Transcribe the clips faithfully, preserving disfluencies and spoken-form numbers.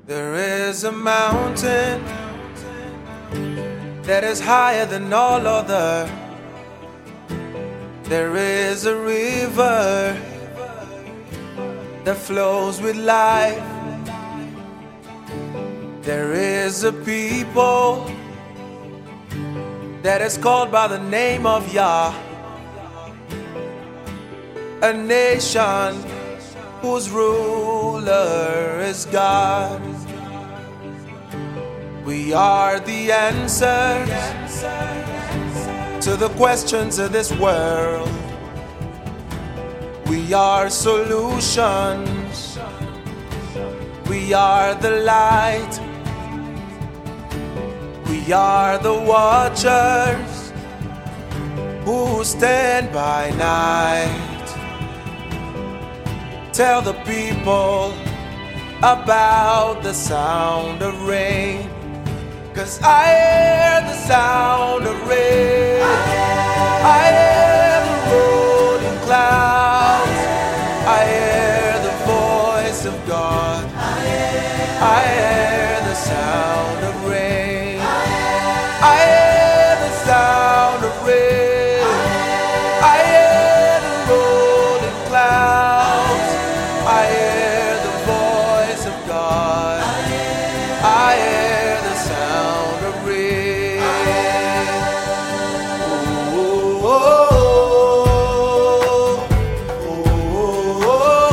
There is a mountain that is higher than all other. There is a river that flows with life. There is a people that is called by the name of Yah, a nation whose ruler is God. We are the answers to the questions of this world. We are solutions. We are the light. We are the watchers who stand by night. Tell the people about the sound of rain, 'cause I hear the sound of rain. I hear the rolling clouds. I hear the voice of God. I hear the sound of rain. I hear the sound of rain. I hear the rolling clouds. I hear the voice of God. I hear the sound of rain. Oh, oh, oh, oh,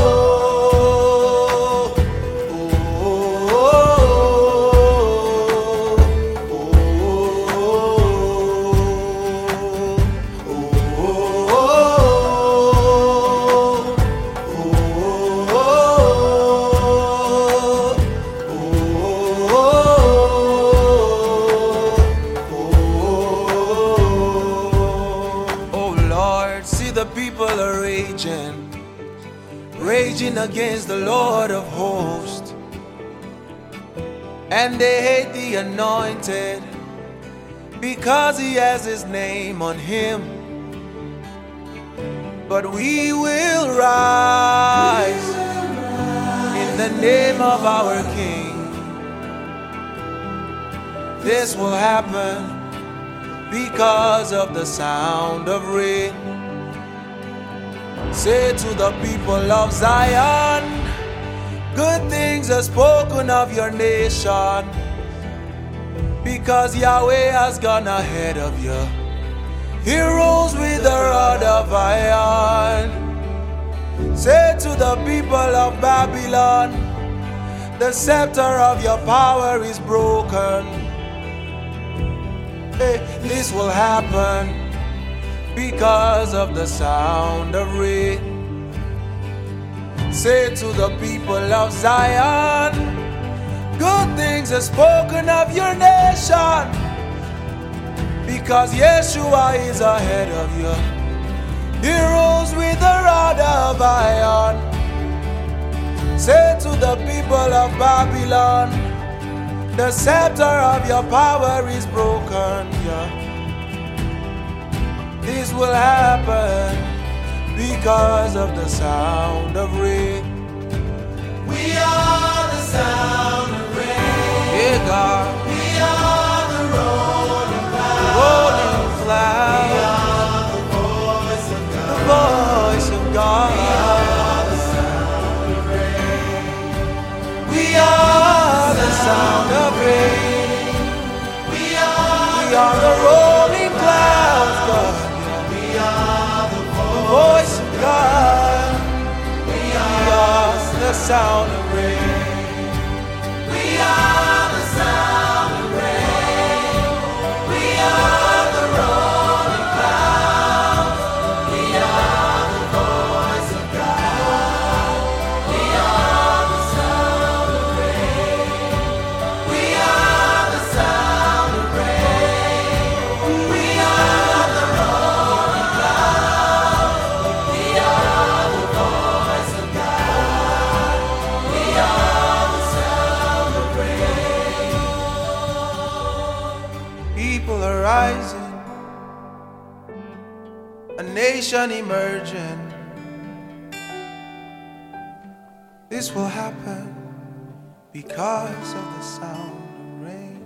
the people are raging, raging against the Lord of hosts, and they hate the anointed because he has his name on him. But we will rise in the name of our King. This will happen because of the sound of rain. Say to the people of Zion, good things are spoken of your nation, because Yahweh has gone ahead of you. He rules with a rod of iron. Say to the people of Babylon, the scepter of your power is broken. Hey, this will happen because of the sound of rain. Say to the people of Zion, good things are spoken of your nation, because Yeshua is ahead of you. He rules with a rod of iron. Say to the people of Babylon, the scepter of your power is broken. Yeah. This will happen because of the sound of rain. We are the sound of rain. Yeah, God. We are the rolling clouds. Rolling clouds. We are the voice of God. The voice of God. We are the sound of rain. We are the sound of rain. We are, we are the rolling clouds, God. Voice of God, we we are the sound of rain. We are the sound of rain. We are the rolling clouds. We are the voice of God. We are the sound of rain. We are the sound of rain. We are the rolling clouds. We are the voice of God. We are the sound of rain. People are rising, a nation emerging. This will happen because of the sound of rain.